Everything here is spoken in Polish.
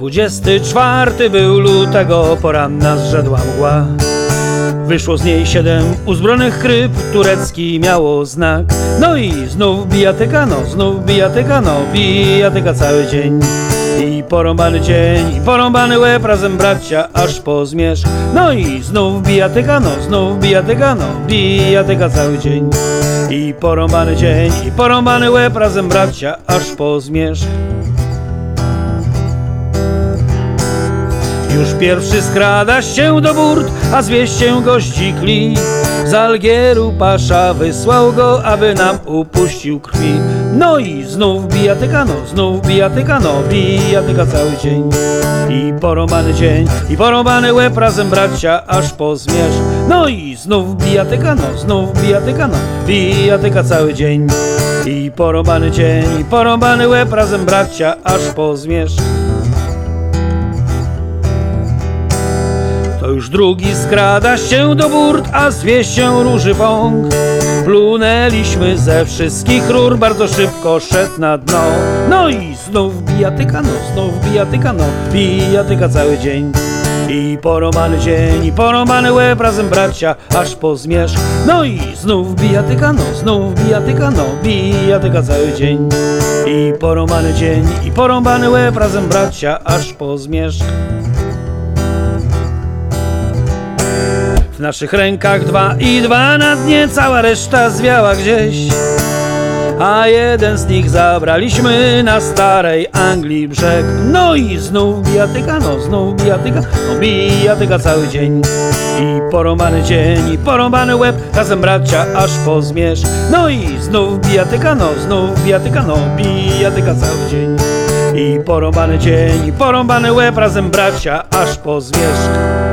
24 był lutego, poranna zrzedła mgła. Wyszło z niej 7 uzbrojonych ryb, turecki miało znak. No i znów bijatyka, znów bijatyka, bijatyka cały dzień. I porąbany dzień, i porąbany łeb, razem bracia, aż po zmierzch. No i znów bijatyka, znów bijatyka, bijatyka cały dzień. I porąbany dzień, i porąbany łeb, razem bracia, aż po zmierzch. Już pierwszy skrada się do burt, a zwieście go ścikli. Z Algieru pasza wysłał go, aby nam upuścił krwi. No i znów bijatyka, znów bijatyka, bijatyka cały dzień. I porąbany dzień, i porąbany łeb, razem bracia, aż po zmierzch. No i znów bijatyka, znów bijatyka, bijatyka cały dzień. I porąbany dzień, i porąbany łeb, razem bracia, aż po zmierzch. To już drugi skrada się do burt, a zwie się róży bąk. Plunęliśmy ze wszystkich rur, bardzo szybko szedł na dno. No i znów bijatyka, znów bijatyka, bijatyka cały dzień. I porąbany dzień, i porąbany łeb, razem bracia, aż po zmierzch. No i znów bijatyka, znów bijatyka, bijatyka cały dzień. I porąbany dzień, i porąbany łeb, razem bracia, aż po zmierzch. W naszych rękach 2 i 2 na dnie, cała reszta zwiała gdzieś. A jeden z nich zabraliśmy na starej Anglii brzeg. No i znów bijatyka, znów bijatyka, bijatyka cały dzień. I porąbany dzień, i porąbany łeb, razem bracia, aż po zmierzch. No i znów bijatyka, znów bijatyka, bijatyka cały dzień. I porąbany dzień, i porąbany łeb, razem bracia, aż po zmierzch.